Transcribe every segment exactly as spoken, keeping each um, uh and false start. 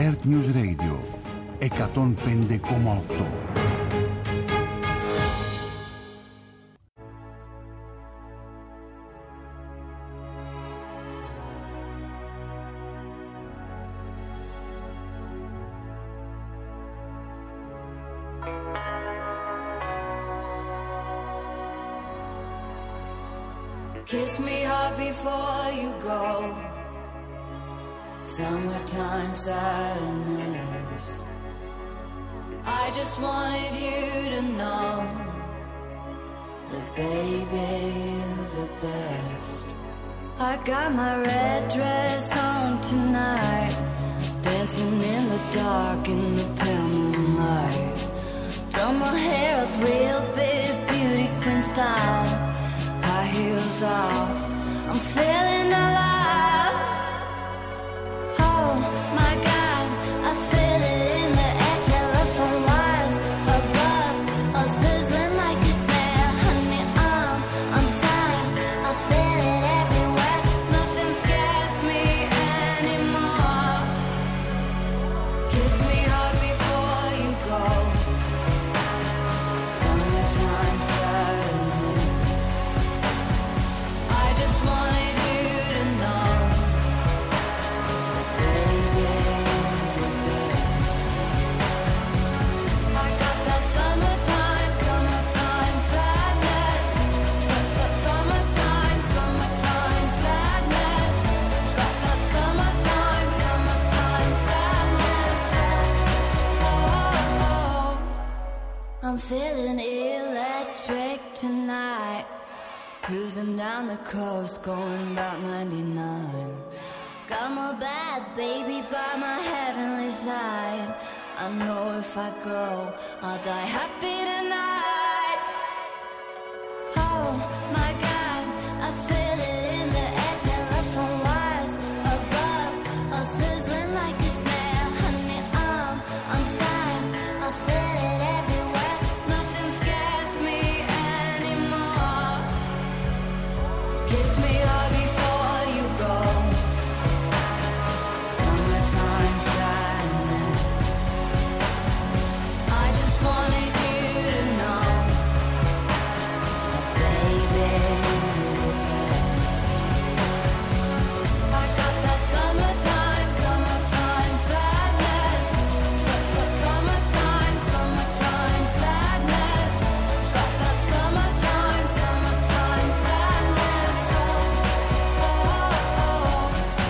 Earth News Radio εκατόν πέντε κόμμα οκτώ. Kiss me hard before you go. Summertime sadness. I just wanted you to know that baby you're the best. I got my red dress on tonight, dancing in the dark in the pale moonlight. Done my hair up real big, beauty queen style. High heels off, I'm feeling alive. Oh my God, I feel it in the air, telephone wires above, all sizzling like a snare. Honey, I'm on fire, I feel it everywhere. Nothing scares me anymore. Kiss me hard before you go. Summertime sadness. I just wanted you to know that baby you're the best. I got that summertime, summertime sadness. Such that summertime, summertime sadness. Got that summertime, summertime sadness. Oh, oh. I'm feeling electric tonight. Cruising down the coast, going about ninety-nine. Got my bad baby by my heavenly side. I know if I go, I'll die happy tonight. Oh my God, I feel it in the air, telephone wires above, all sizzling like a snare. Honey, I'm on fire, I feel it everywhere. Nothing scares me anymore. Kiss me hard before you go. Summertime sadness. I just wanted you to know that baby you're the best. I got that summertime, summertime sadness. Such that summertime, summertime sadness. Got that summertime, summertime sadness. Oh, oh, oh.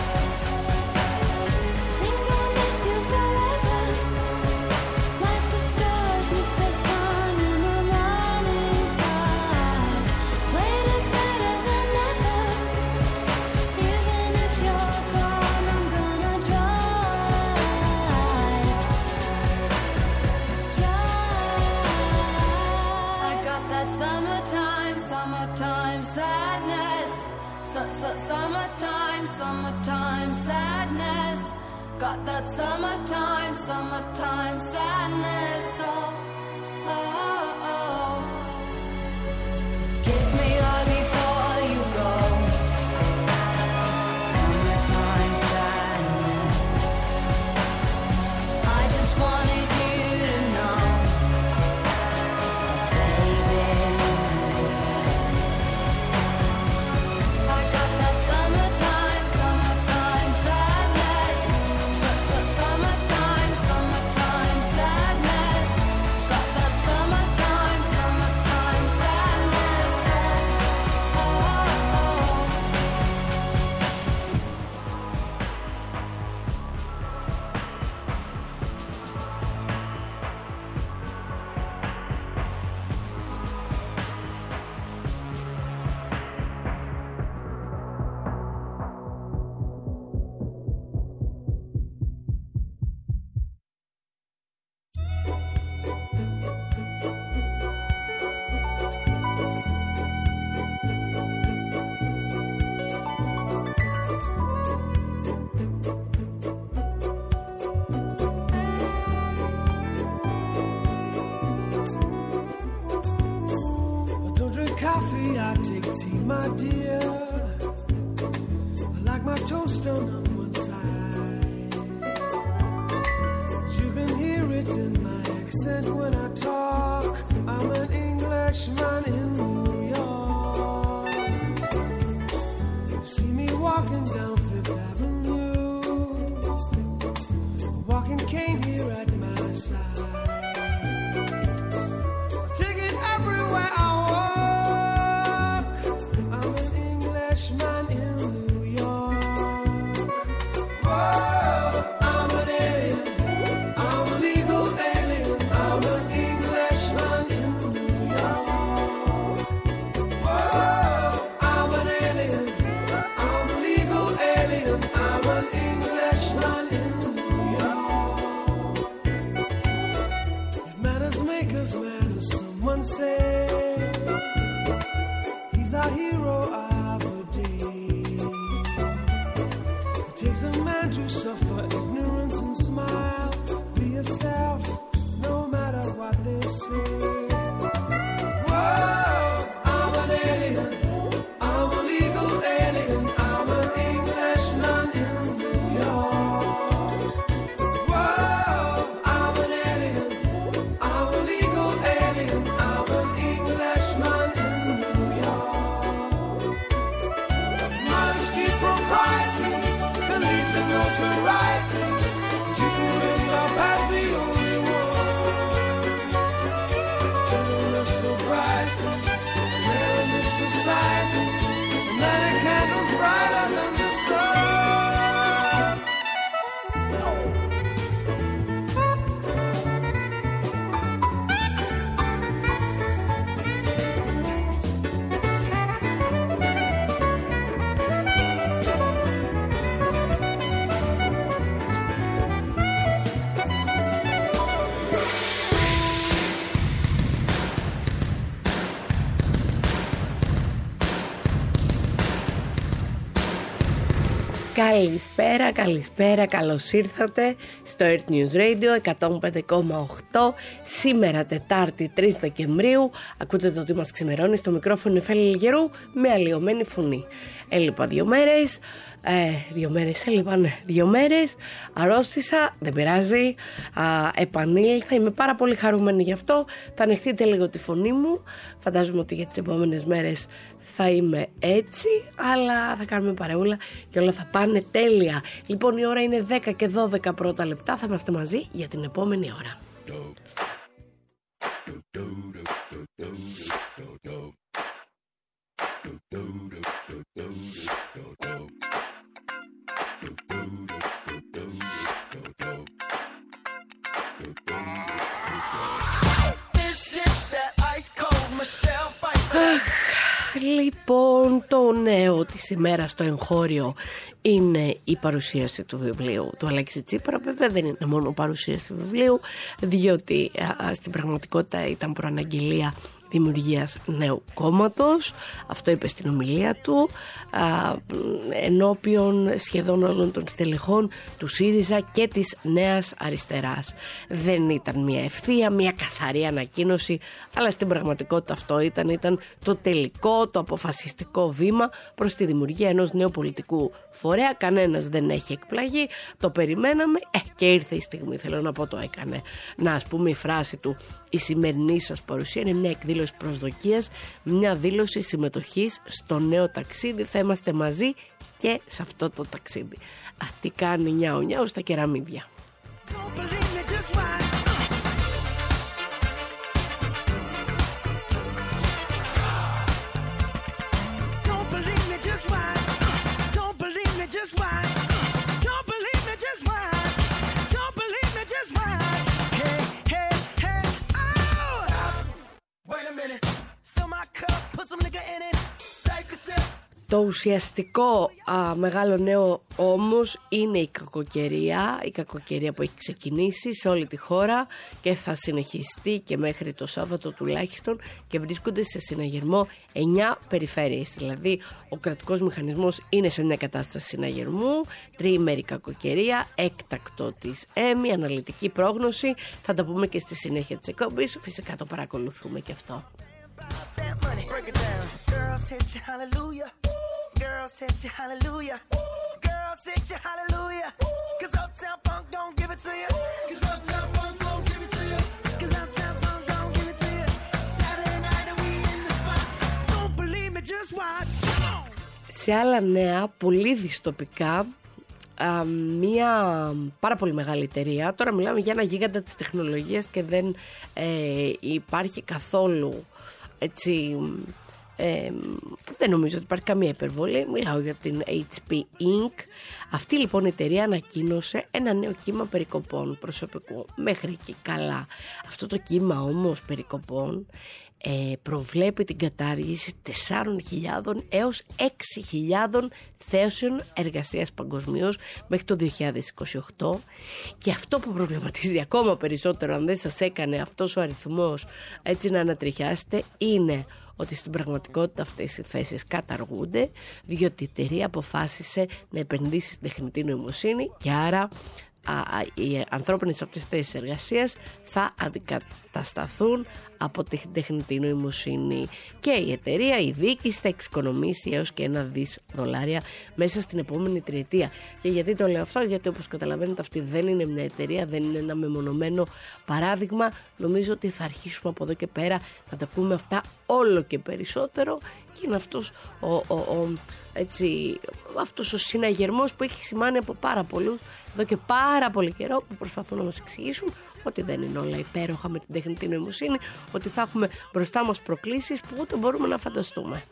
Think I'll miss you forever, like the stars miss the sun in the morning sky. Wait is better than never. Even if you're gone, I'm gonna drive, drive. I got that summertime, summertime sadness. Su- su- Summertime, summertime sadness. Got that summertime, summertime sadness. Oh, oh, oh. Kiss me hard before you go. Summertime sadness. I just wanted you to know that baby you're the best. I got that summertime, summertime sadness. Su- su- Summertime, summertime sadness. Got that summertime, summertime sadness. Oh, oh, oh. I don't drink coffee, I take tea, my dear. I like my toast done on one side. it in my accent when I talk. I'm an Englishman in New York. You see me walking down Fifth Avenue, walking cane here at my side. Take it everywhere I walk. I'm an Englishman in New York. Whoa, I'm an alien. I'm a legal alien. I'm an Englishman in New York. Whoa, I'm an alien. I'm a legal alien. I'm an Englishman in New York. If manners make us manners, someone say he's our hero of the day. It takes a man to suffer ignorance and smile. Be yourself, no matter what they say. Whoa, I'm an alien. I'm a legal alien. I'm an Englishman in New York. Whoa, I'm an alien. I'm a legal alien. I'm an Englishman in New York. Modesty, propriety can lead to notoriety. You could end up as the only one. Gentleness, sobriety, rare in this society. And that a candle's brighter than the sun. Καλησπέρα, καλησπέρα, καλώς ήρθατε στο Earth News Radio εκατόν πέντε κόμμα οκτώ. Σήμερα Τετάρτη τρεις Δεκεμβρίου. Ακούτε το τι μας ξημερώνει, στο μικρόφωνο Νεφέλη Λιγερού με αλλοιωμένη φωνή. Έλειπα δύο μέρες, ε, δύο μέρες έλειπαν, δύο μέρες, αρρώστησα, δεν πειράζει, α, επανήλθα, είμαι πάρα πολύ χαρούμενη γι' αυτό. Θα ανεχτείτε λίγο τη φωνή μου, φαντάζομαι ότι για τις επόμενες μέρες θα είμαι έτσι, αλλά θα κάνουμε παρεούλα και όλα θα πάνε τέλεια. Λοιπόν, η ώρα είναι δέκα και δώδεκα πρώτα λεπτά, θα είμαστε μαζί για την επόμενη ώρα. Λοιπόν, το νέο της ημέρας στο εγχώριο είναι η παρουσίαση του βιβλίου του Αλέξη Τσίπρα. Βέβαια δεν είναι μόνο παρουσίαση του βιβλίου, διότι α, στην πραγματικότητα ήταν προαναγγελία δημιουργίας νέου κόμματος. Αυτό είπε στην ομιλία του α, ενώπιον σχεδόν όλων των στελεχών του ΣΥΡΙΖΑ και της Νέας Αριστεράς. Δεν ήταν μια ευθεία, μια καθαρή ανακοίνωση, αλλά στην πραγματικότητα αυτό ήταν, ήταν το τελικό, το αποφασιστικό βήμα προς τη δημιουργία ενός νέου πολιτικού φορέα. Κανένας δεν έχει εκπλαγεί, το περιμέναμε ε, και ήρθε η στιγμή, θέλω να πω, το έκανε. Να, ας πούμε, η φράση του: η σημερινή σας παρουσία είναι μια εκδήλωση προσδοκίας, μια δήλωση συμμετοχής στο νέο ταξίδι. Θα είμαστε μαζί και σε αυτό το ταξίδι. Α, τι κάνει νιάου νιάου στα κεραμίδια. Το ουσιαστικό α, μεγάλο νέο όμως είναι η κακοκαιρία, η κακοκαιρία που έχει ξεκινήσει σε όλη τη χώρα και θα συνεχιστεί και μέχρι το Σάββατο τουλάχιστον, και βρίσκονται σε συναγερμό εννιά περιφέρειες. Δηλαδή ο κρατικός μηχανισμός είναι σε μια κατάσταση συναγερμού, τριήμερη κακοκαιρία, έκτακτο της ΕΜΗ, αναλυτική πρόγνωση. Θα τα πούμε και στη συνέχεια της εκπομπής, φυσικά το παρακολουθούμε και αυτό. Girls hit you hallelujah. Girls hit you hallelujah. Cause Uptown Funk don't give it to you. Cause Uptown Funk don't give Σε άλλα νέα, πολύ δυστοπικά, α, μία πάρα πολύ μεγάλη εταιρεία, τώρα μιλάμε για ένα γίγαντα της τεχνολογίας και δεν ε, υπάρχει καθόλου έτσι... Ε, δεν νομίζω ότι υπάρχει καμία υπερβολή. Μιλάω για την έιτς πι Incorporated. Αυτή λοιπόν η εταιρεία ανακοίνωσε ένα νέο κύμα περικοπών προσωπικού. Μέχρι εκεί καλά. Αυτό το κύμα όμως περικοπών ε, προβλέπει την κατάργηση τεσσάρων χιλιάδων έως έξι χιλιάδων θέσεων εργασίας παγκοσμίως μέχρι το δύο χιλιάδες είκοσι οκτώ, και αυτό που προβληματίζει ακόμα περισσότερο, αν δεν σας έκανε αυτός ο αριθμός έτσι να ανατριχιάσετε, είναι ότι στην πραγματικότητα αυτές οι θέσεις καταργούνται, διότι η εταιρεία αποφάσισε να επενδύσει στην τεχνητή νοημοσύνη και άρα α, α, οι ανθρώπινες αυτές θέσεις εργασίας θα αντικατασταθούν από την τεχνητή νοημοσύνη, και η εταιρεία, η διοίκηση, θα εξοικονομήσει έως και ένα δις δολάρια μέσα στην επόμενη τριετία. Και γιατί το λέω αυτό? Γιατί όπως καταλαβαίνετε αυτή δεν είναι μια εταιρεία, δεν είναι ένα μεμονωμένο παράδειγμα. Νομίζω ότι θα αρχίσουμε από εδώ και πέρα να τα πούμε αυτά όλο και περισσότερο, και είναι αυτός ο, ο, ο, έτσι, αυτός ο συναγερμός που έχει σημάνει από πάρα πολλούς εδώ και πάρα πολύ καιρό, που προσπαθούν να μας εξηγήσουν ότι δεν είναι όλα υπέροχα με την τεχνητή νοημοσύνη, ότι θα έχουμε μπροστά μας προκλήσεις που ούτε μπορούμε να φανταστούμε.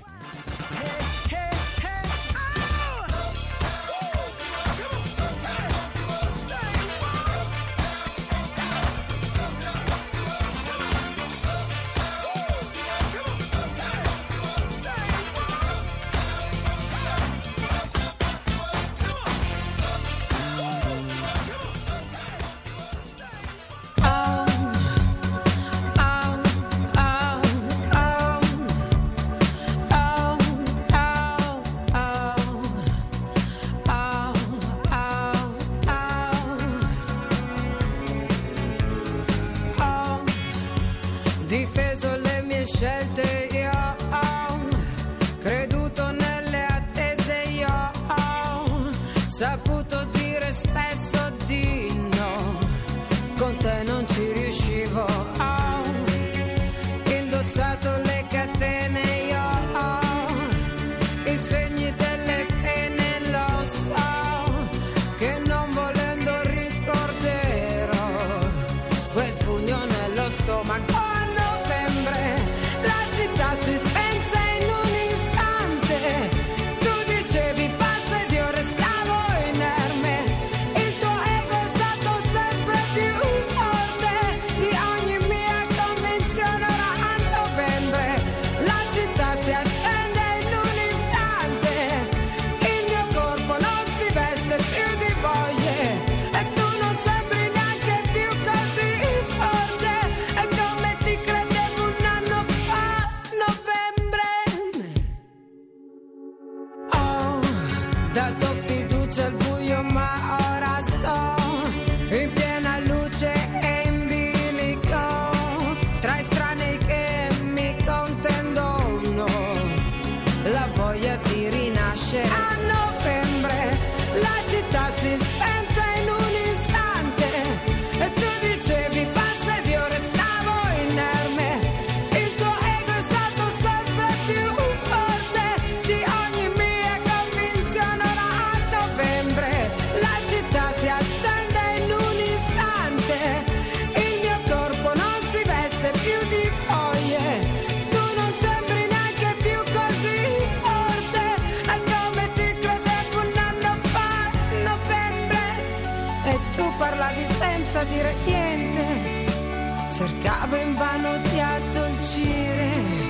Dire niente, cercavo invano di addolcire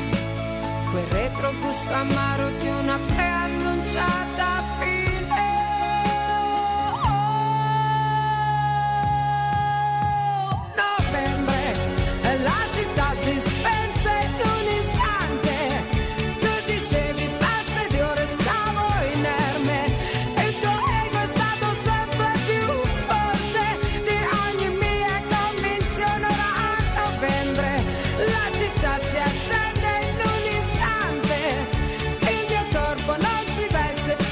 quel retrogusto amaro di una preannunciata fine. Novembre, la città si spense in un istante, tu dicevi basta ed io restavo inerme, il tuo ego è stato sempre più forte di ogni mia convinzione. Ora a novembre la città si accende in un istante, il mio corpo non si veste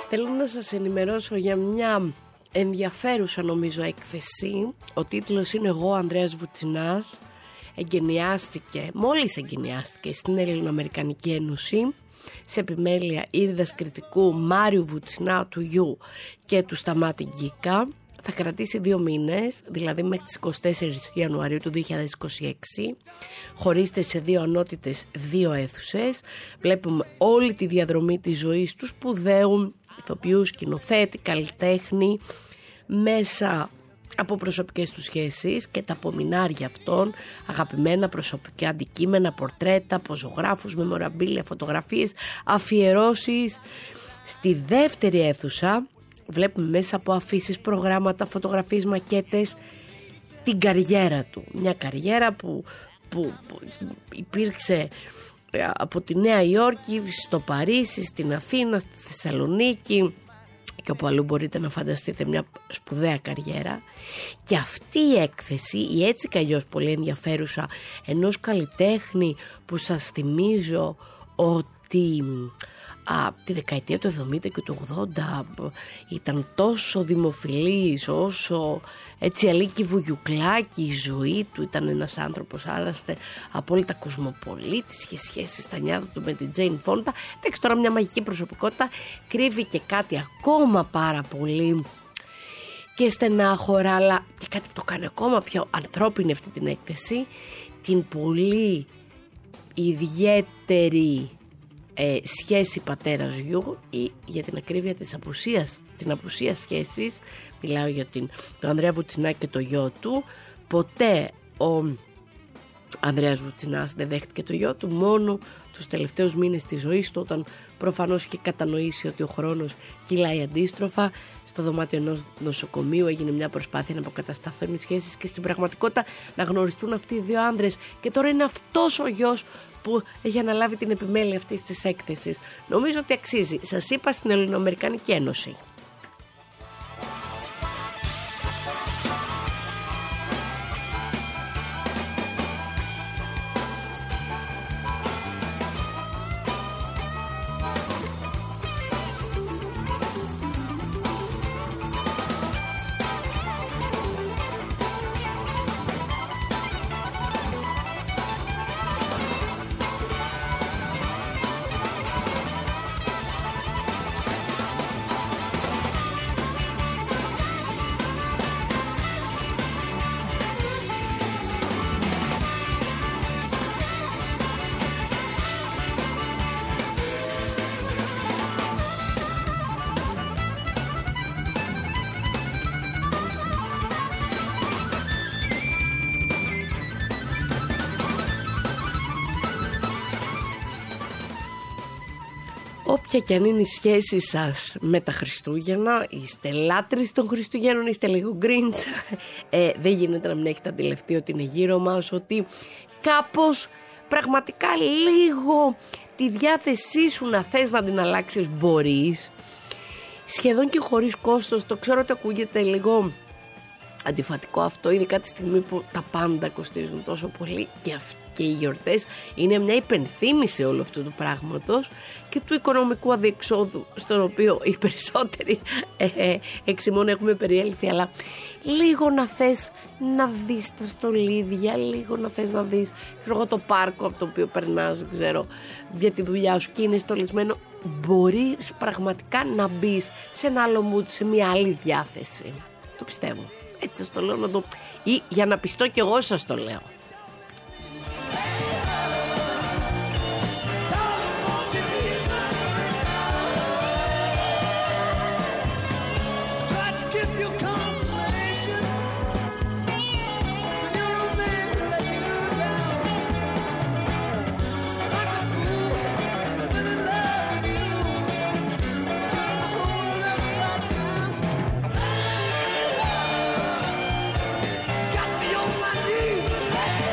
Θέλω να σας ενημερώσω για μια ενδιαφέρουσα νομίζω έκθεση. Ο τίτλος είναι «Εγώ Ανδρέας Βουτσινάς». Εγκαινιάστηκε, μόλις εγκαινιάστηκε στην Ελληνοαμερικανική Ένωση σε επιμέλεια ή διδασκητικού Μάριου Βουτσινά, του γιου και του Σταμάτη Γκίκα. Θα κρατήσει δύο μήνες, δηλαδή μέχρι τις εικοστή τέταρτη Ιανουαρίου του δύο χιλιάδες είκοσι έξι. Χωρίζεται σε δύο ανότητες, δύο αίθουσες. Βλέπουμε όλη τη διαδρομή της ζωής του σπουδαίου ηθοποιού, σκηνοθέτη, καλλιτέχνη, μέσα από προσωπικές του σχέσεις και τα απομεινάρια αυτών, αγαπημένα προσωπικά αντικείμενα, πορτρέτα, ποζογράφους, μεμοραμπίλια, φωτογραφίες, αφιερώσεις. Στη δεύτερη αίθουσα βλέπουμε μέσα από αφήσεις, προγράμματα, φωτογραφίες, μακέτες την καριέρα του. Μια καριέρα που, που, που υπήρξε από τη Νέα Υόρκη στο Παρίσι, στην Αθήνα, στη Θεσσαλονίκη και όπου αλλού μπορείτε να φανταστείτε μια σπουδαία καριέρα. Και αυτή η έκθεση, η έτσι κι αλλιώς πολύ ενδιαφέρουσα ενός καλλιτέχνη που σας θυμίζω ότι α, τη δεκαετία του εβδομήντα και του ογδόντα ήταν τόσο δημοφιλής, όσο έτσι αλίκη βουγιουκλάκι η ζωή του. Ήταν ένας άνθρωπος άραστε, απόλυτα κοσμοπολίτης, είχε σχέση στα νιάτα του με την Τζέιν Φόντα. Εντάξει, τώρα μια μαγική προσωπικότητα, κρύβει και κάτι ακόμα πάρα πολύ και στενάχωρα, αλλά και κάτι που το κάνει ακόμα πιο ανθρώπινη αυτή την έκθεση, την πολύ ιδιαίτερη ε, σχέση πατέρας γιου, ή για την ακρίβεια της απουσίας, την απουσία σχέσης. Μιλάω για την, τον Ανδρέα Βουτσινά και το γιο του. Ποτέ ο Ανδρέας Βουτσινάς δεν δέχτηκε το γιο του, μόνο τους τελευταίους μήνες της ζωής του, όταν προφανώς είχε κατανοήσει ότι ο χρόνος κυλάει αντίστροφα. Στο δωμάτιο ενός νοσοκομείου έγινε μια προσπάθεια να αποκατασταθούν οι σχέσεις και στην πραγματικότητα να γνωριστούν αυτοί οι δύο άνδρες, και τώρα είναι αυτός ο γιος που έχει αναλάβει την επιμέλεια αυτής της έκθεσης. Νομίζω ότι αξίζει. Σας είπα, στην Ελληνοαμερικανική Ένωση. Όποια και αν είναι η σχέση σας με τα Χριστούγεννα, είστε λάτρεις των Χριστουγέννων, είστε λίγο Grinch, ε, δεν γίνεται να μην έχετε αντιληφθεί ότι είναι γύρω μας, ότι κάπως πραγματικά λίγο τη διάθεσή σου να θες να την αλλάξεις μπορείς, σχεδόν και χωρίς κόστος. Το ξέρω ότι ακούγεται λίγο αντιφατικό αυτό, ειδικά τη στιγμή που τα πάντα κοστίζουν τόσο πολύ, και αυτοί και οι γιορτές είναι μια υπενθύμηση όλου αυτού του πράγματος και του οικονομικού αδιεξόδου στον οποίο οι περισσότεροι ε, ε, εξημών έχουμε περιέλθει. Αλλά λίγο να θες να δεις τα στολίδια, λίγο να θες να δεις ξέρω, το πάρκο από το οποίο περνάς, ξέρω, για τη δουλειά σου και είναι στολισμένο, μπορείς πραγματικά να μπεις σε ένα άλλο mood, σε μια άλλη διάθεση. Το πιστεύω. Έτσι σας το λέω να το... ή για να πιστώ κι εγώ σας το λέω. Got me on my knees.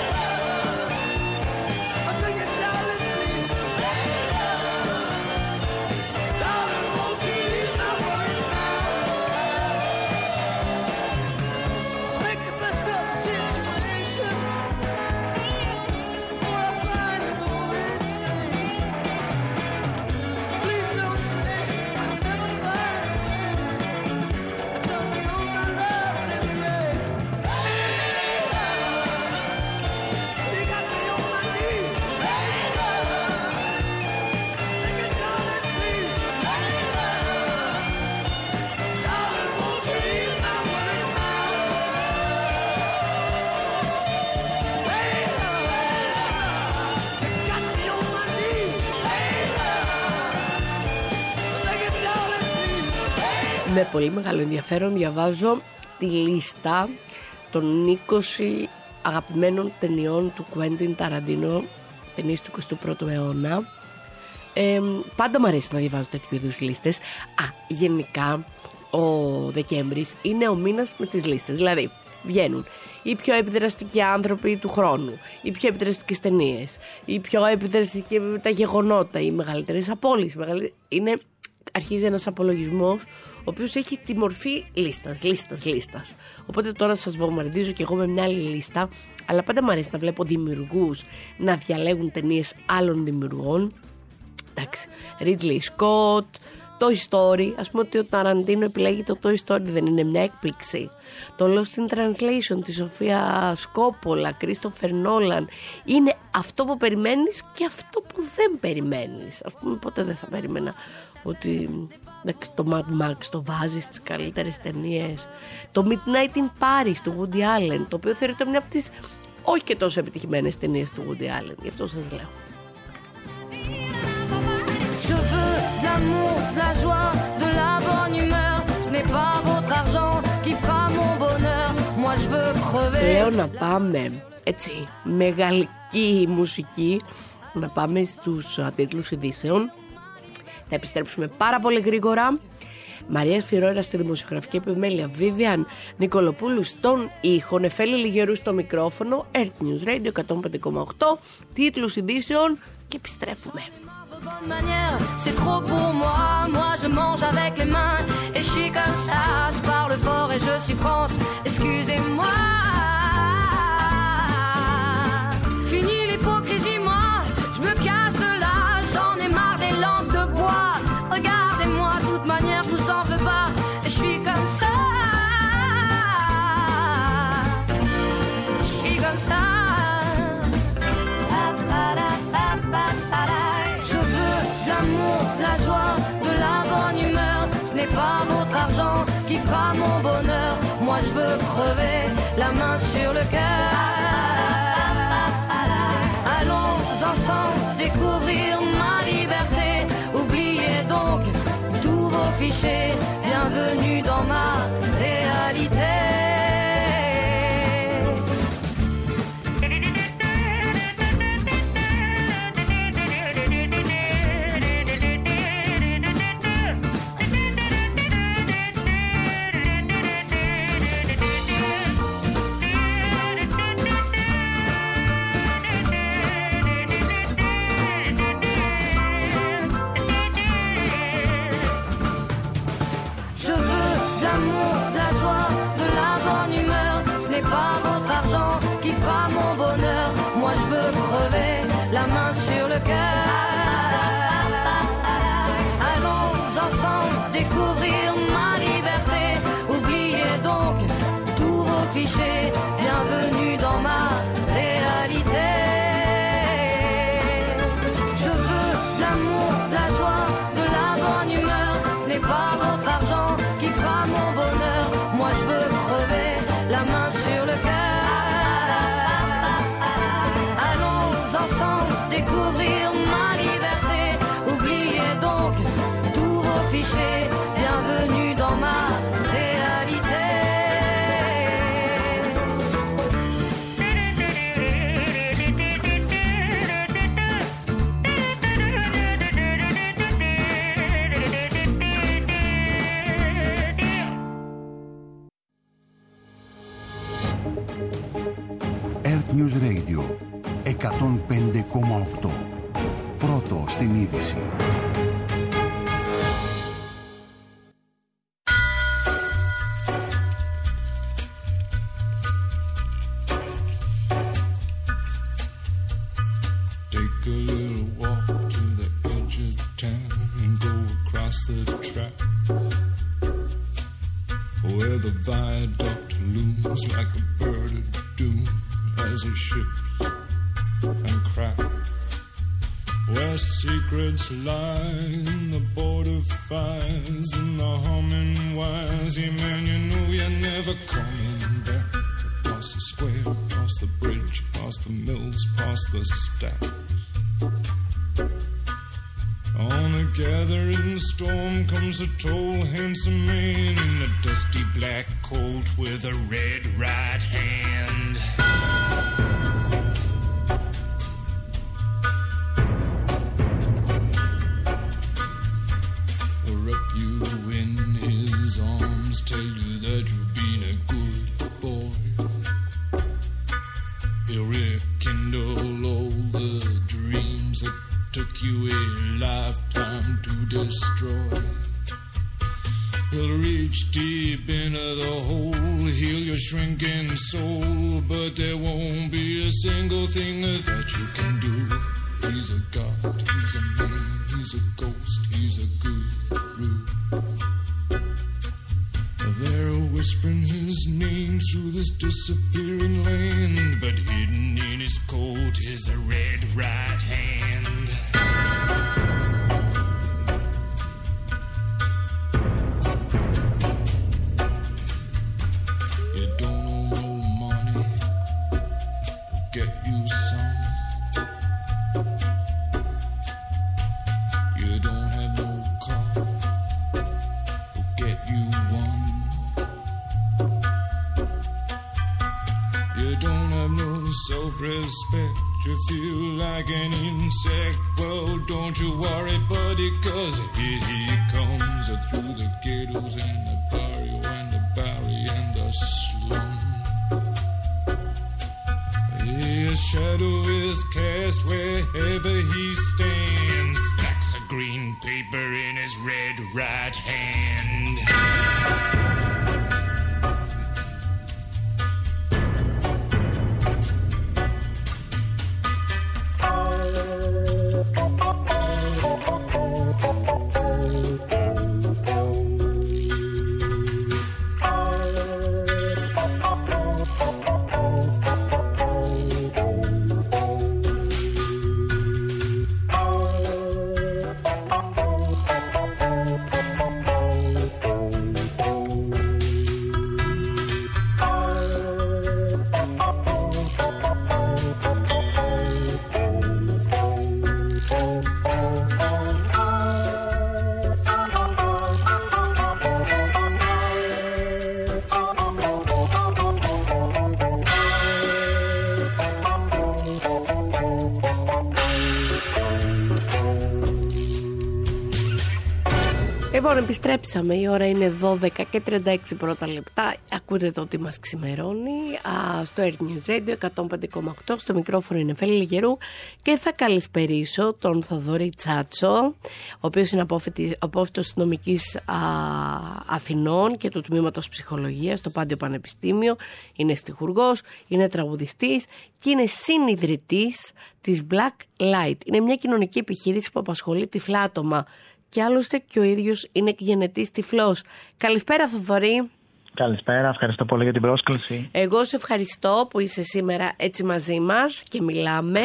Με πολύ μεγάλο ενδιαφέρον διαβάζω τη λίστα των είκοσι αγαπημένων ταινιών του Κουέντιν Ταραντίνο, ταινίες του εικοστού πρώτου αιώνα. Ε, πάντα μου αρέσει να διαβάζω τέτοιου είδους λίστες. Α, γενικά ο Δεκέμβρης είναι ο μήνας με τις λίστες. Δηλαδή βγαίνουν οι πιο επιδραστικοί άνθρωποι του χρόνου, οι πιο επιδραστικές ταινίες, οι πιο επιδραστικές τα γεγονότα, οι μεγαλύτερες απώλειες. Είναι, αρχίζει ένας απολογισμός ο οποίος έχει τη μορφή λίστας, λίστας, λίστας. Οπότε τώρα σας βομβαρδίζω και εγώ με μια άλλη λίστα, αλλά πάντα μου αρέσει να βλέπω δημιουργούς να διαλέγουν ταινίες άλλων δημιουργών. Εντάξει, Ridley Scott, Toy Story. Ας πούμε ότι ο Ταραντίνο επιλέγει το Toy Story, δεν είναι μια έκπληξη. Το Lost in Translation της Σοφία Σκόπολα, Christopher Nolan, είναι αυτό που περιμένεις και αυτό που δεν περιμένεις. Ας πούμε, ποτέ δεν θα περίμενα ότι εντάξει, το Mad Max το βάζει στις καλύτερες ταινίες. Το Midnight in Paris του Woody Allen, το οποίο θεωρείται μια από τις όχι και τόσο επιτυχημένες ταινίες του Woody Allen. Γι' αυτό σας λέω. Je veux de l'amour, de la joie, de la bonne humeur. Ce n'est pas votre argent qui fera mon bonheur. Moi je veux crever. Λέω να πάμε έτσι με γαλλική μουσική, να πάμε στους τίτλους ειδήσεων. Θα επιστρέψουμε πάρα πολύ γρήγορα. Μαρία Σφυρόερα στη δημοσιογραφική επιμέλεια, Βίβιαν Νικολοπούλου στον ήχο, Νεφέλη Λιγερού στο μικρόφωνο, Earth News Radio εκατόν πέντε κόμμα οκτώ, τίτλους ειδήσεων και επιστρέφουμε. Bonne manière, c'est trop pour moi. Moi je mange avec les mains et je suis comme ça. Je parle fort et je suis France. Excusez-moi. Fini l'hypocrisie, moi. Je me casse de là. J'en ai marre des lampes de bois. Regardez-moi, de toute manière, je vous en veux pas. Et je suis comme ça. Je suis comme ça. De la joie, de la bonne humeur. Ce n'est pas votre argent qui fera mon bonheur. Moi je veux crever la main sur le cœur. Allons ensemble découvrir ma liberté. Oubliez donc tous vos clichés. Bienvenue dans ma réalité. Pas votre argent qui fera mon bonheur. Moi je veux crever la main sur le cœur. Allons ensemble découvrir ma liberté. Oubliez donc tous vos clichés. Bienvenue dans ma réalité. Je veux de l'amour, de la joie, de la bonne humeur. Ce n'est pas votre argent qui fera mon bonheur. Moi je veux crever la main sur le cœur. Allons ensemble découvrir ma liberté. Oubliez donc tous vos clichés. Bienvenue dans ma réalité. News Radio εκατόν πέντε κόμμα οκτώ. Πρώτο στην είδηση. Take a little walk to the edge of town and go across the track where the viaduct looms like a bird of doom as it ships and cracks, where secrets lie in the border fires and the humming wires. Yeah, man, you know you're never coming back. Past the square, past the bridge, past the mills, past the stacks. On a gathering storm comes a tall, handsome man in a dusty black coat with a red right hand. Wrap you in his arms, tell you that you've been a good boy. He'll rekindle all the dreams that took you a lifetime to destroy. He'll reach deep into the hole, heal your shrinking soul, but there won't be a single thing that you can do. He's a god, he's a man, he's a ghost, he's a guru. They're whispering his name through this disappearing land, but hidden in his coat is a red right hand. You don't know money, get you some. You don't have no car, get you one. You don't have no self-respect, you feel like an insect. Well, don't you worry, buddy, cause here he comes through the ghettos and the barrio and the barry and the slum. His shadow is cast wherever he stands, stacks of green paper in his red right hand. Λοιπόν, επιστρέψαμε. Η ώρα είναι δώδεκα και τριάντα έξι πρώτα λεπτά. Ακούτε το ότι μας ξημερώνει α, στο Earth News Radio εκατόν πέντε κόμμα οκτώ. Στο μικρόφωνο είναι Φέλη Λιγερού και θα καλησπερίσω τον Θοδωρή Τσάτσο, ο οποίος είναι απόφοιτος νομικής α, Αθηνών και του τμήματος ψυχολογίας στο Πάντιο Πανεπιστήμιο. Είναι στιχουργός, είναι τραγουδιστής και είναι συνιδρυτής της Black Light. Είναι μια κοινωνική επιχείρηση που απασχολεί τυφλά άτομα. Και άλλωστε και ο ίδιος είναι γενετής τυφλός. Καλησπέρα, Θοδωρή. Καλησπέρα, ευχαριστώ πολύ για την πρόσκληση. Εγώ σε ευχαριστώ που είσαι σήμερα έτσι μαζί μας και μιλάμε.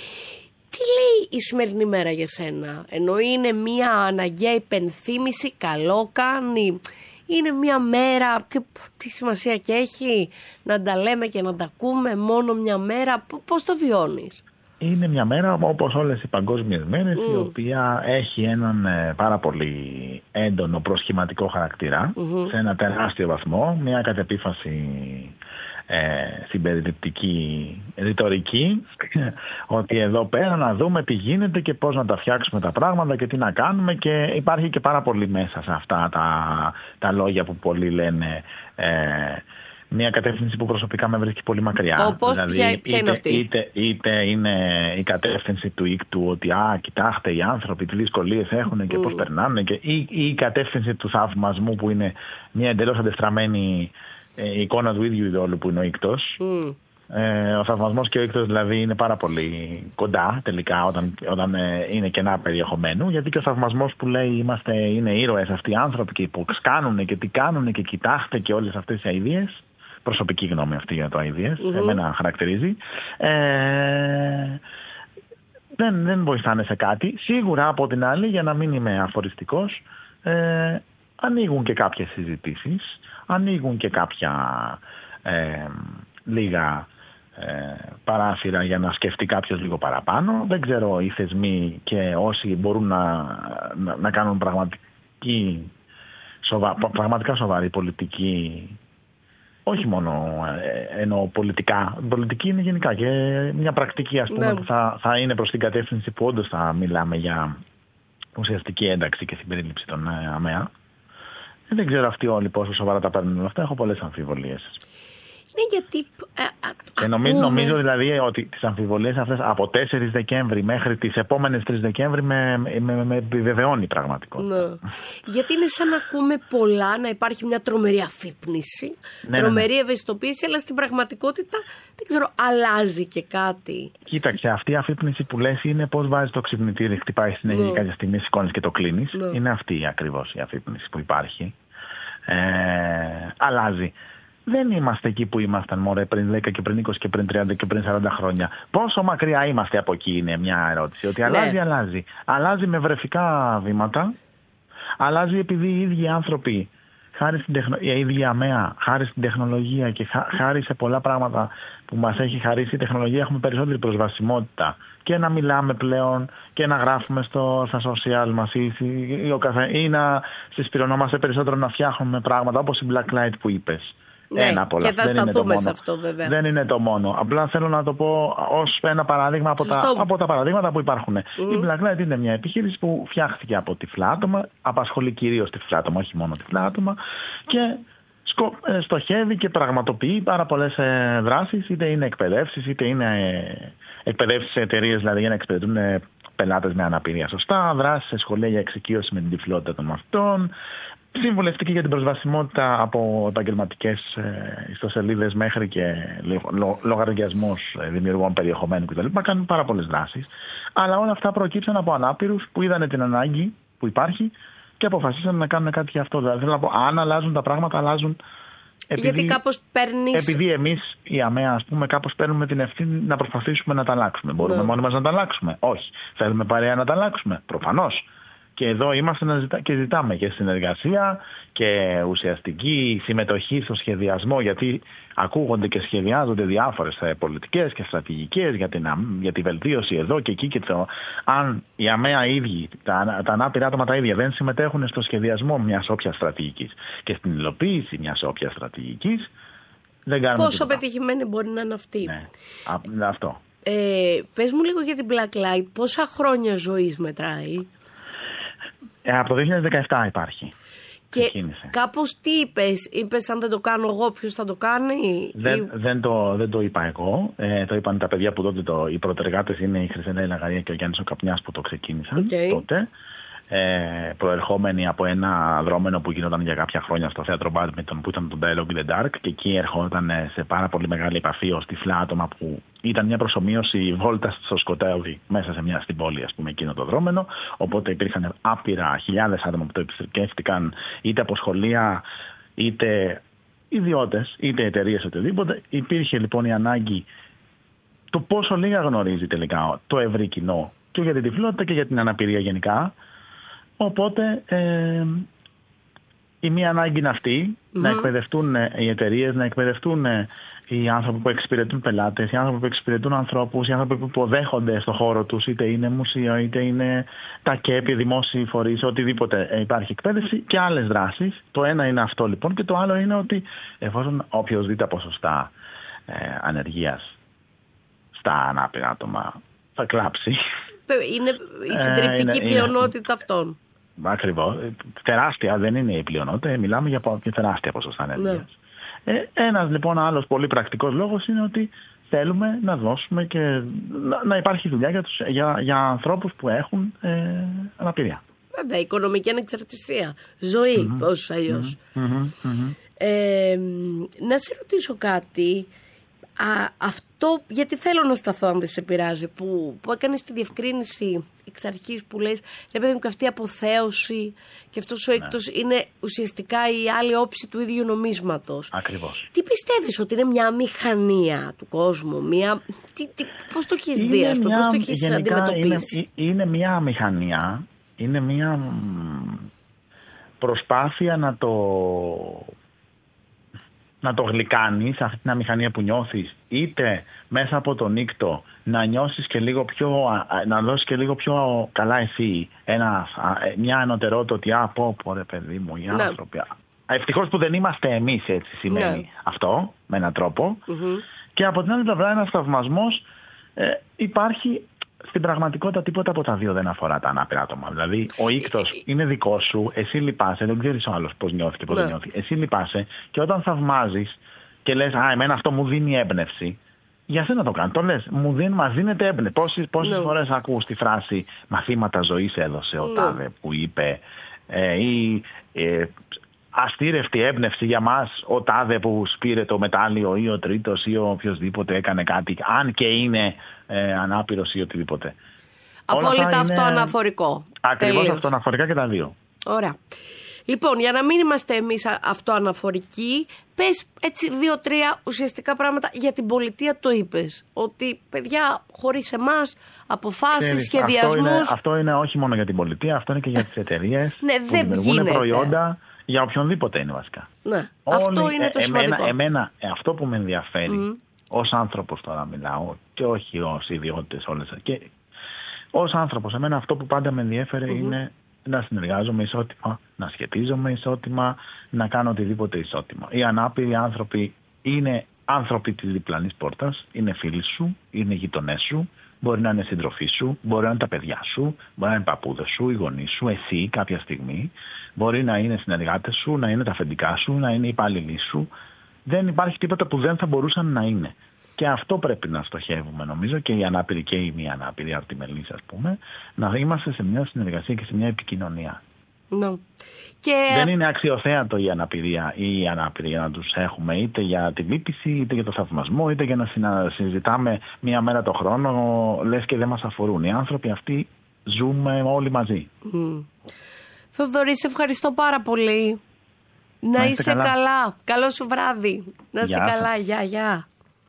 Τι λέει η σημερινή μέρα για σένα? Ενώ είναι μια αναγκαία υπενθύμηση, καλό κάνει? Είναι μια μέρα, τι, τι σημασία και έχει να τα λέμε και να τα ακούμε μόνο μια μέρα? Πώς το βιώνεις? Είναι μια μέρα όπως όλες οι παγκόσμιες μέρες, mm. η οποία έχει έναν ε, πάρα πολύ έντονο προσχηματικό χαρακτήρα, mm-hmm. σε ένα τεράστιο βαθμό, μια κατ' επίφαση ε, συμπεριληπτική ρητορική, ότι εδώ πέρα να δούμε τι γίνεται και πώς να τα φτιάξουμε τα πράγματα και τι να κάνουμε, και υπάρχει και πάρα πολύ μέσα σε αυτά τα, τα λόγια που πολλοί λένε, ε, μια κατεύθυνση που προσωπικά με βρίσκει πολύ μακριά. Όπως δηλαδή, ποια, ποια είναι αυτή? Είτε, είτε είναι η κατεύθυνση του οίκτου ότι α, κοιτάξτε οι άνθρωποι τι δυσκολίες έχουν και mm. πώς περνάνε, και, ή, ή η κατεύθυνση του θαυμασμού που είναι μια εντελώς αντεστραμμένη ε, εικόνα του ίδιου ειδόλου που είναι ο οίκτος. Mm. Ε, ο θαυμασμός και ο οίκτος δηλαδή είναι πάρα πολύ κοντά τελικά όταν, όταν ε, είναι κενά περιεχομένου, γιατί και ο θαυμασμός που λέει είμαστε, είναι ήρωες αυτοί οι άνθρωποι και κάνουν και τι κάνουν και κοιτάξτε και όλες αυτές οι αηδίες. Προσωπική γνώμη αυτή για το αηδίες, mm-hmm. εμένα χαρακτηρίζει. Ε, δεν, δεν βοηθάνε σε κάτι. Σίγουρα από την άλλη, για να μην είμαι αφοριστικός, ε, ανοίγουν και κάποιες συζητήσεις, ανοίγουν και κάποια ε, λίγα ε, παράθυρα για να σκεφτεί κάποιος λίγο παραπάνω. Δεν ξέρω οι θεσμοί και όσοι μπορούν να, να, να κάνουν πραγματική, σοβα, πραγματικά σοβαρή πολιτική, όχι μόνο ε, εννοώ πολιτικά, πολιτική είναι γενικά και μια πρακτική, ας πούμε, Ναι. που θα, θα είναι προς την κατεύθυνση που όντως θα μιλάμε για ουσιαστική ένταξη και συμπερίληψη των ε, ΑΜΕΑ. Δεν ξέρω αυτοί όλοι πόσο σοβαρά τα παίρνουν όλα αυτά. Έχω πολλές αμφιβολίες. Ναι, γιατί. ε, α, Και νομίζω, ακούμε- νομίζω δηλαδή ότι τις αμφιβολίες αυτές από τέσσερις Δεκέμβρη μέχρι τις επόμενες τρεις Δεκέμβρη με, με, με επιβεβαιώνει πραγματικότητα. Ναι. Γιατί είναι σαν να ακούμε πολλά, να υπάρχει μια τρομερή αφύπνιση, Ναι, ναι, τρομερή ευαισθητοποίηση, αλλά στην πραγματικότητα δεν ξέρω, αλλάζει και κάτι. Κοίταξε, αυτή η αφύπνιση που λες είναι πώς βάζεις το ξυπνητήρι, χτυπάει συνέχεια Ναι. κάποια στιγμή, σηκώνεις και το κλείνεις. Ναι. Είναι αυτή ακριβώς η αφύπνιση που υπάρχει. Ε, αλλάζει. Δεν είμαστε εκεί που ήμασταν, μωρέ, πριν δέκα και πριν είκοσι και πριν τριάντα και πριν σαράντα χρόνια. Πόσο μακριά είμαστε από εκεί, είναι μια ερώτηση. Ότι αλλάζει, Ναι. αλλάζει. Αλλάζει με βρεφικά βήματα. Αλλάζει επειδή οι ίδιοι άνθρωποι, χάρη στην τεχνο... η ίδια ΑΜΕΑ, χάρη στην τεχνολογία και χά... χάρη σε πολλά πράγματα που μας έχει χαρίσει η τεχνολογία, έχουμε περισσότερη προσβασιμότητα. Και να μιλάμε πλέον και να γράφουμε στο... στα social μας ή, ή, ο καθε... ή να συσπηρωνόμαστε περισσότερο να φτιάχνουμε πράγματα όπως η Black Light που είπες. Ναι, Ένα από όλα. και θα Δεν είναι το σταθούμε μόνο. σε αυτό, βέβαια. Δεν είναι το μόνο. Απλά θέλω να το πω ως ένα παράδειγμα από τα, Σωστό. από τα παραδείγματα που υπάρχουν. Η Black Light είναι μια επιχείρηση που φτιάχτηκε από τυφλά άτομα, απασχολεί κυρίως τυφλά άτομα, όχι μόνο τυφλά άτομα, και σκο, ε, στοχεύει και πραγματοποιεί πάρα πολλές ε, δράσεις, είτε είναι εκπαιδεύσεις, είτε είναι ε, εκπαιδεύσεις σε εταιρείες, δηλαδή για να εξυπηρετούν ε, πελάτες με αναπηρία σωστά, δράσεις σε σχολεία για εξοικείωση με την τυφλότητα των μαθητών. Συμβουλευτική για την προσβασιμότητα από επαγγελματικές ε, ιστοσελίδες μέχρι και λο, λογαριασμούς ε, δημιουργών περιεχομένου κτλ. Κάνουν πάρα πολλές δράσεις. Αλλά όλα αυτά προκύψαν από ανάπηρους που είδανε την ανάγκη που υπάρχει και αποφασίσαν να κάνουν κάτι για αυτό. Δηλαδή, θέλω να πω, αν αλλάζουν τα πράγματα, αλλάζουν. Επειδή, Γιατί κάπως παίρνεις... επειδή εμείς οι ΑΜΕΑ, ας πούμε, κάπως παίρνουμε την ευθύνη να προσπαθήσουμε να τα αλλάξουμε. Μπορούμε Ναι. μόνοι μας να τα αλλάξουμε? Όχι. Θέλουμε παρέα να τα αλλάξουμε? Προφανώς. Και εδώ είμαστε να ζητά, και ζητάμε και συνεργασία και ουσιαστική συμμετοχή στο σχεδιασμό, γιατί ακούγονται και σχεδιάζονται διάφορες ε, πολιτικές και στρατηγικές για, την, για τη βελτίωση εδώ και εκεί. Και το, αν οι ΑΜΕΑ ίδιοι, τα, τα ανάπηρα άτομα τα ίδια, δεν συμμετέχουν στο σχεδιασμό μιας όποιας στρατηγικής και στην υλοποίηση μιας όποιας στρατηγικής, δεν κάνουμε Πόσο τίποτα. πετυχημένη μπορεί να είναι αυτή. Ναι, Α, αυτό. Ε, πες μου λίγο για την Black Light. Πόσα χρόνια ζωής μετράει? Ε, από το δύο χιλιάδες δεκαεπτά υπάρχει. Και Ξεκίνησε. κάπως τι είπες? Είπες αν δεν το κάνω εγώ, ποιος θα το κάνει? Δεν, Ή... δεν, το, δεν το είπα εγώ. Ε, το είπαν τα παιδιά που τότε το, οι πρωτεργάτες είναι η Χρυσελέα Λαγαρία και ο Γιάννης ο Καπνιάς που το ξεκίνησαν Okay. τότε. Ε, προερχόμενοι από ένα δρόμενο που γινόταν για κάποια χρόνια στο θέατρο Μπάντμιντον που ήταν το Dialogue in the Dark, και εκεί ερχόταν σε πάρα πολύ μεγάλη επαφή ως τυφλά άτομα, που ήταν μια προσομοίωση βόλτας στο σκοτάδι μέσα σε μια στην πόλη, ας πούμε, εκείνο το δρόμενο. Οπότε υπήρχαν άπειρα χιλιάδες άτομα που το επισκέφτηκαν, είτε από σχολεία, είτε ιδιώτες, είτε εταιρείες, οτιδήποτε. Υπήρχε λοιπόν η ανάγκη, το πόσο λίγα γνωρίζει τελικά το ευρύ κοινό και για την τυφλότητα και για την αναπηρία γενικά. Οπότε ε, η μία ανάγκη είναι αυτή, mm-hmm. να εκπαιδευτούν οι εταιρείες, να εκπαιδευτούν οι άνθρωποι που εξυπηρετούν πελάτες, οι άνθρωποι που εξυπηρετούν ανθρώπους, οι άνθρωποι που υποδέχονται στο χώρο τους, είτε είναι μουσείο, είτε είναι τα ΚΕΠ, δημόσιοι φορείς, οτιδήποτε υπάρχει εκπαίδευση, και άλλες δράσεις. Το ένα είναι αυτό λοιπόν, και το άλλο είναι ότι εφόσον όποιος δει τα ποσοστά ε, ανεργίας στα ανάπηρα άτομα θα κλάψει. Είναι η συντριπτική Ε, είναι- πλειονότητα αυτών. Ακριβώς. Τεράστια δεν είναι η πλειονότητα, μιλάμε για πο- για τεράστια ποσοστά ανεργίας. Ε, ένας λοιπόν άλλος πολύ πρακτικός λόγος είναι ότι θέλουμε να δώσουμε και να, να υπάρχει δουλειά για, τους, για, για ανθρώπους που έχουν ε, αναπηρία. Βέβαια, οικονομική ανεξαρτησία. Ζωή, mm-hmm. όσους αλλιώς. Mm-hmm, mm-hmm. Ε, να σε ρωτήσω κάτι. Α, αυτό, γιατί θέλω να σταθώ αν δεν σε πειράζει, που, που έκανες τη διευκρίνηση εξ αρχής που λες, ρε παιδί μου, και αυτή η αποθέωση και αυτός ο έκτος είναι ουσιαστικά η άλλη όψη του ίδιου νομίσματος. Ακριβώς. Τι πιστεύεις, ότι είναι μια μηχανία του κόσμου, μια... Τι, τι, πώς το έχεις δει, Είναι ας πούμε, μια- πώς το έχεις γενικά αντιμετωπίσει? Είναι, είναι μια μηχανία, είναι μια μ, προσπάθεια να το... να το γλυκάνεις αυτή την αμηχανία που νιώθεις, είτε μέσα από τον νύκτο να νιώσεις και λίγο πιο, να δώσεις και λίγο πιο καλά εσύ ένα, μια ανωτερότητα ότι α, πω, πω ρε παιδί μου, οι Ναι. άνθρωποι. Ευτυχώς που δεν είμαστε εμείς, έτσι σημαίνει Ναι. αυτό, με έναν τρόπο. Μμμ. Και από την άλλη πλευρά ένας θαυμασμός ε, υπάρχει. Στην πραγματικότητα τίποτα από τα δύο δεν αφορά τα ανάπηρα άτομα. Δηλαδή, ο ήκτος είναι δικό σου, εσύ λυπάσαι, δεν ξέρεις ο άλλος πώς νιώθει και πώς Ναι. δεν νιώθει. Εσύ λυπάσαι και όταν θαυμάζεις και λες, α, εμένα αυτό μου δίνει έμπνευση, για σένα το κάνει. Το λες, μου δίνει, μας δίνεται έμπνευση. Πόσες, πόσες Ναι. φορές ακούς τη φράση μαθήματα ζωής έδωσε ο Ναι. τάδε που είπε, ε, ή ε, αστήρευτη έμπνευση για μας ο τάδε που σπήρε το μετάλλιο ή ο τρίτος ή ο οποιοσδήποτε έκανε κάτι, αν και είναι ε, ανάπηρος ή οτιδήποτε. Όλα Απόλυτα αυτά είναι αυτοαναφορικό. Ακριβώς Τελείως. αυτοαναφορικά και τα δύο. Ωραία. Λοιπόν, για να μην είμαστε εμείς α- αυτοαναφορικοί, πες έτσι δύο-τρία ουσιαστικά πράγματα για την πολιτεία. Το είπες. Ότι παιδιά, χωρίς εμάς, αποφάσεις, Ξέρεις, σχεδιασμούς. Αυτό είναι, αυτό είναι όχι μόνο για την πολιτεία, αυτό είναι και για τις εταιρείες Ναι, που δεν δημιουργούν γίνεται. προϊόντα για οποιονδήποτε είναι βασικά. Ναι, Όλοι, αυτό είναι το ε, σημαντικό. Εμένα, εμένα ε, αυτό που με ενδιαφέρει ως άνθρωπος τώρα μιλάω και όχι ως ιδιώτες όλες. Και ως άνθρωπος, εμένα αυτό που πάντα με ενδιέφερε είναι να συνεργάζομαι ισότιμα, να σχετίζομαι ισότιμα, να κάνω οτιδήποτε ισότιμα. Οι ανάπηροι άνθρωποι είναι άνθρωποι της διπλανής πόρτας, είναι φίλοι σου, είναι γειτονές σου, μπορεί να είναι σύντροφοί σου, μπορεί να είναι τα παιδιά σου, μπορεί να είναι παππούδες σου, οι γονείς σου, εσύ κάποια στιγμή, μπορεί να είναι συνεργάτες σου, να είναι τα αφεντικά σου, να είναι υπάλληλοι σου. Δεν υπάρχει τίποτα που δεν θα μπορούσαν να είναι. Και αυτό πρέπει να στοχεύουμε, νομίζω, και οι ανάπηροι και οι μη ανάπηροι, αρτιμελείς, ας πούμε, να είμαστε σε μια συνεργασία και σε μια επικοινωνία. Ναι. Και... Δεν είναι αξιοθέατο η αναπηρία ή οι ανάπηροι για να τους έχουμε είτε για την λύπηση, είτε για το θαυμασμό, είτε για να συνα... συζητάμε μία μέρα το χρόνο, λες και δεν μας αφορούν. Οι άνθρωποι αυτοί ζούμε όλοι μαζί. Μμ. Θοδωρή, σε ευχαριστώ πάρα πολύ. Να, Να είσαι είστε καλά. καλά. Καλό σου βράδυ. Να είσαι Γεια σας. καλά. Γεια, γεια.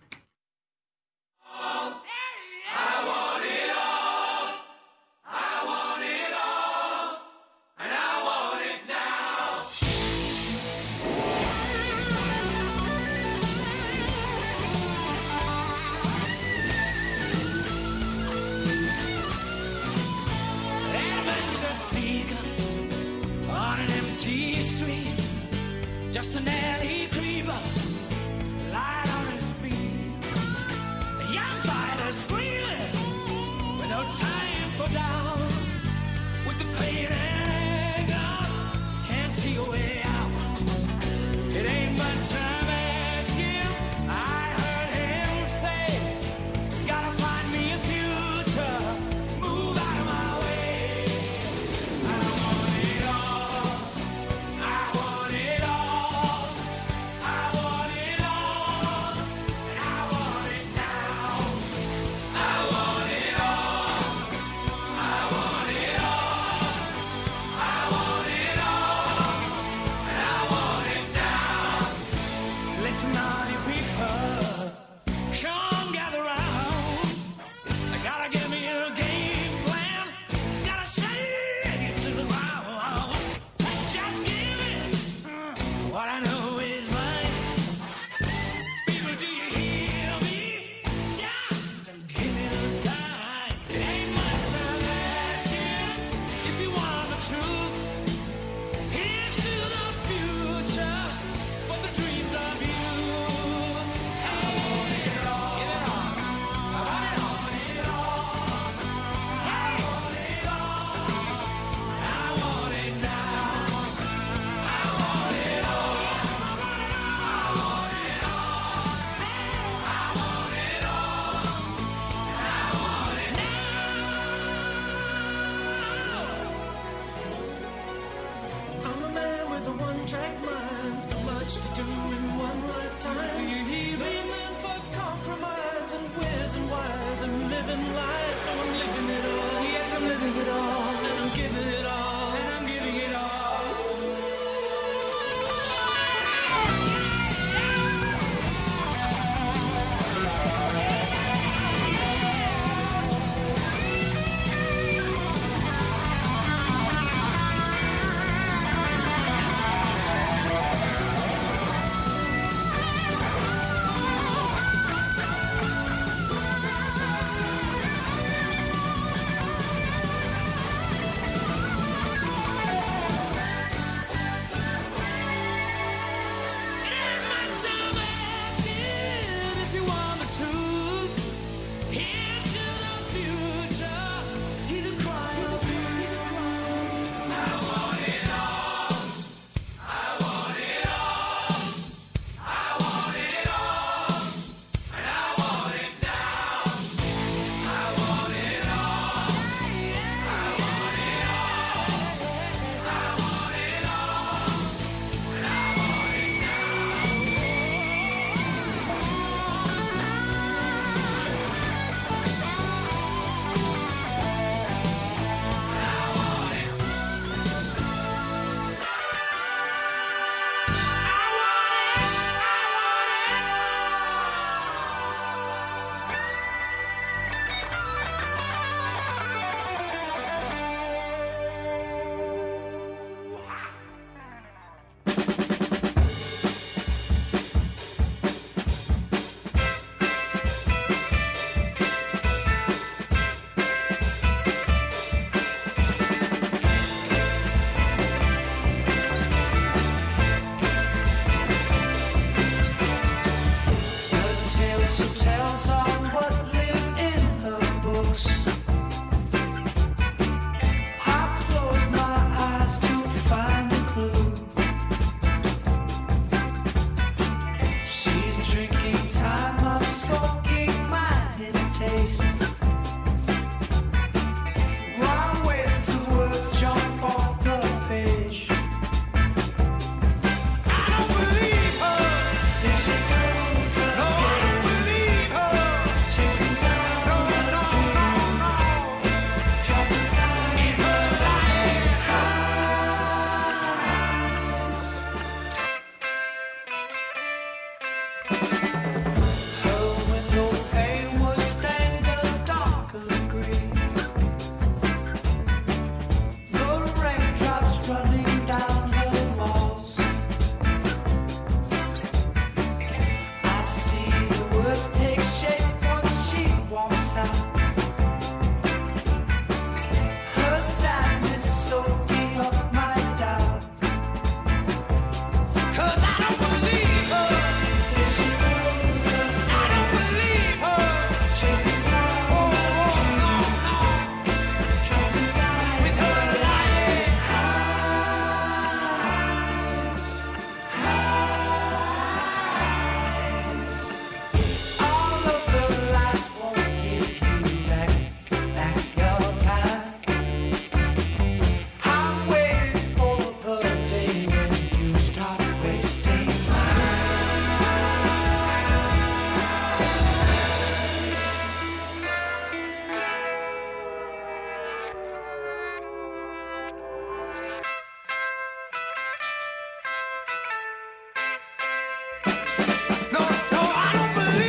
Adventure seeker on an empty street, just an alley creeper, light on his feet. A young fighter screaming with no time for down, with the pain and anger, can't see a way out. It ain't much I'm asking. I heard him say, gotta find me a future, move out of my way. I want it all. I want it all. I want it all. And I want it now. I want it all. I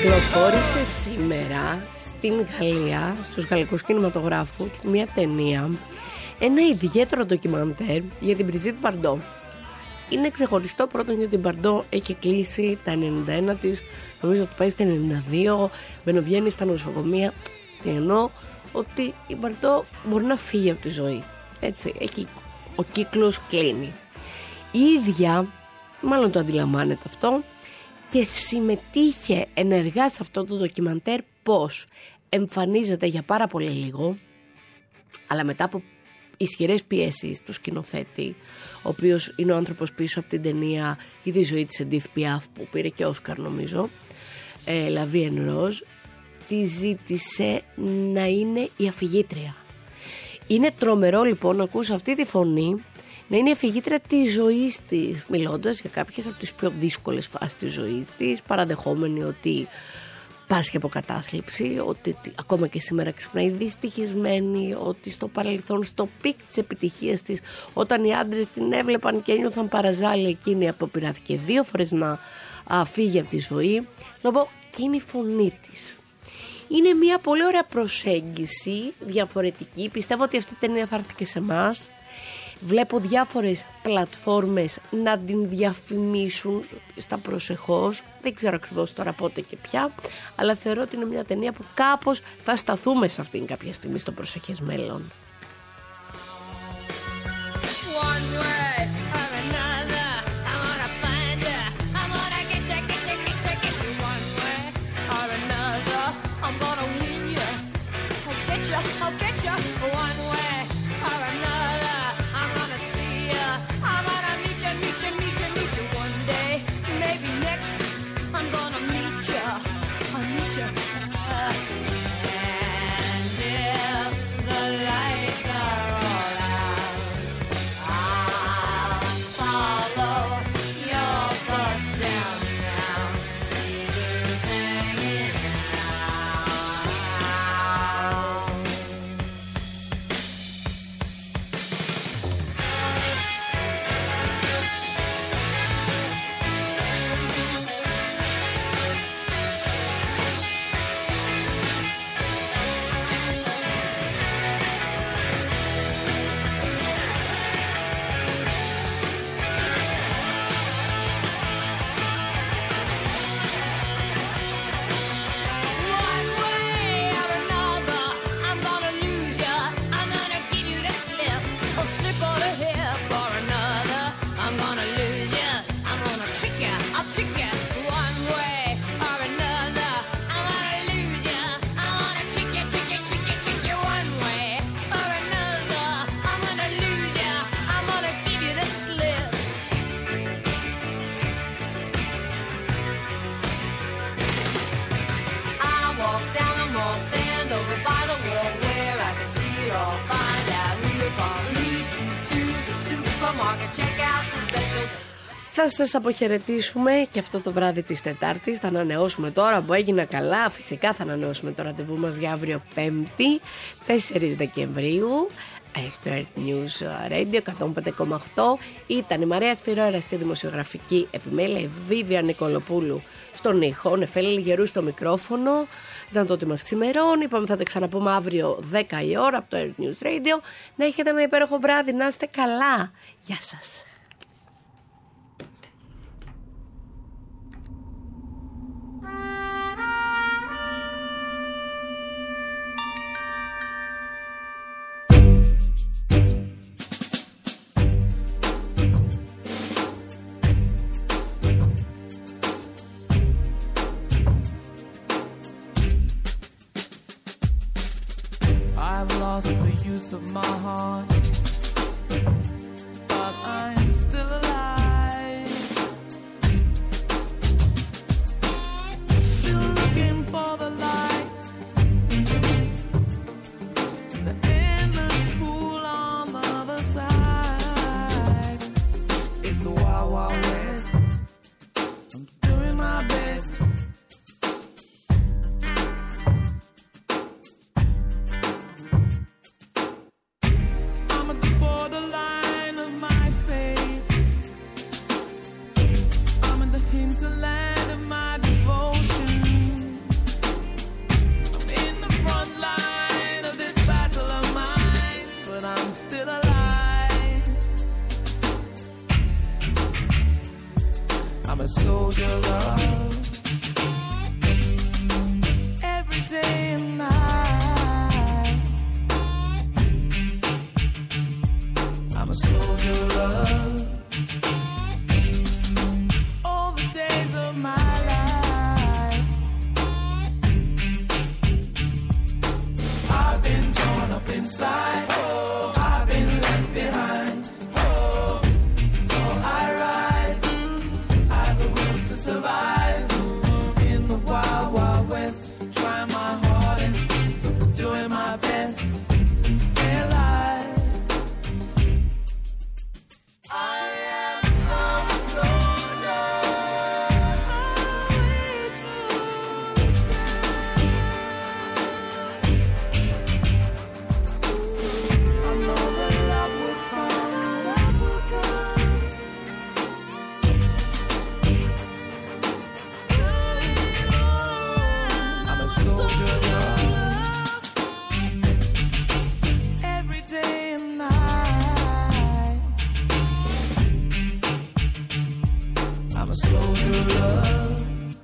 Κυκλοφόρησε σήμερα στην Γαλλία, στους γαλλικούς κινηματογράφους, μια ταινία, ένα ιδιαίτερο ντοκιμαντέρ για την Brigitte Bardot. Είναι ξεχωριστό πρώτον γιατί η Bardot έχει κλείσει τα ενενήντα ένα της, νομίζω ότι πάει στα ενενήντα δύο, μπαινοβγαίνει στα νοσοκομεία. Τι εννοώ, ότι η Bardot μπορεί να φύγει από τη ζωή. Έτσι, έχει, ο κύκλος κλείνει. Η ίδια, μάλλον το αντιλαμβάνεται αυτό, και συμμετείχε ενεργά σε αυτό το ντοκιμαντέρ. Πώς εμφανίζεται για πάρα πολύ λίγο, αλλά μετά από ισχυρές πιέσεις του σκηνοθέτη, ο οποίος είναι ο άνθρωπος πίσω από την ταινία ή τη ζωή της Edith Piaf που πήρε και Όσκαρ νομίζω, ε, La Vie en Rose, τη ζήτησε να είναι η αφηγήτρια. Είναι τρομερό λοιπόν να ακούς αυτή τη φωνή να είναι η αφηγήτρια της ζωής της, μιλώντας για κάποιες από τις πιο δύσκολες φάσεις της ζωής της, παραδεχόμενη ότι πάσχει από κατάθλιψη, ότι ακόμα και σήμερα ξυπνάει δυστυχισμένη, ότι στο παρελθόν, στο πικ της επιτυχίας της, όταν οι άντρες την έβλεπαν και ένιωθαν παραζάλη, εκείνη αποπειράθηκε δύο φορές να α, φύγει από τη ζωή. Να πω, και είναι η φωνή της. Είναι μια πολύ ωραία προσέγγιση, διαφορετική. Πιστεύω ότι αυτή η ταινία θα έρθει και σε εμάς. Βλέπω διάφορες πλατφόρμες να την διαφημίσουν στα προσεχώς. Δεν ξέρω ακριβώς τώρα πότε και ποια, αλλά θεωρώ ότι είναι μια ταινία που κάπως θα σταθούμε σε αυτήν κάποια στιγμή στο προσεχές μέλλον. Θα σας αποχαιρετήσουμε και αυτό το βράδυ της Τετάρτης. Θα ανανεώσουμε τώρα που έγινα καλά. Φυσικά θα ανανεώσουμε το ραντεβού μας για αύριο Πέμπτη, τέσσερις Δεκεμβρίου, στο Earth News Radio εκατόν πέντε κόμμα οκτώ. Ήταν η Μαρία Σφυρόερα στη δημοσιογραφική επιμέλεια, η Βίβια Νικολοπούλου στον ήχο, Νεφέλη Λιγερού στο μικρόφωνο. Ήταν το ότι μας ξημερώνει. Είπαμε θα τα ξαναπούμε αύριο δέκα η ώρα από το Earth News Radio. Να έχετε ένα υπέροχο βράδυ, να είστε καλά. Γεια σας. Lost the use of my heart, but I'm still alive. Still looking for the light, the endless pool on the other side. It's a wild, wild west. I'm doing my best. Borderline of my fate. a soldier, love. Every day and night. I'm a soldier, love. All the days of my life. I've been torn up inside. Oh, I've been left behind. Oh, so I ride. I've the will to survive in the wild, wild west. Trying my hardest, doing my best to stay alive. I am not a soldier. I know that love will come, love will come. Turn it around. I'm a soldier, love. Every day and night. I'm a soldier, love.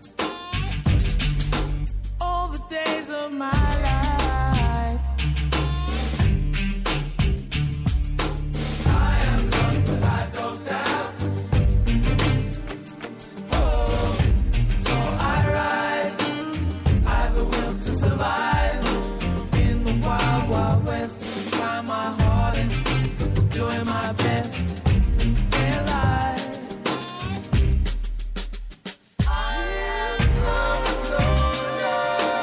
All the days of my life. I am lost, but I don't doubt. Oh, so I ride. I've the will to survive in the wild, wild west. Trying my hardest, doing my best to stay alive. I am not a soldier.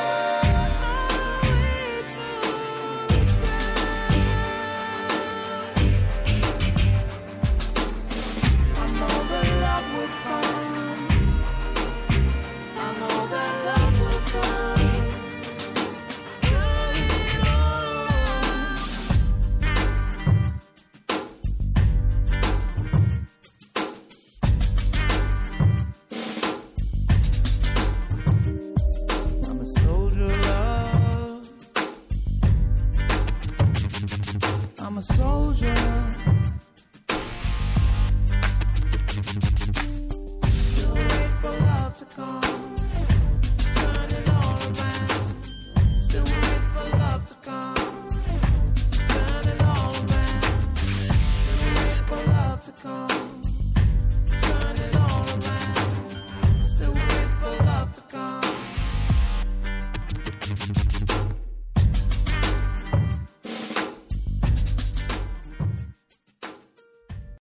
I know that love will come. I know that love will come. Turn it around. I'm a soldier, love. I'm a soldier. Still wait for love to come.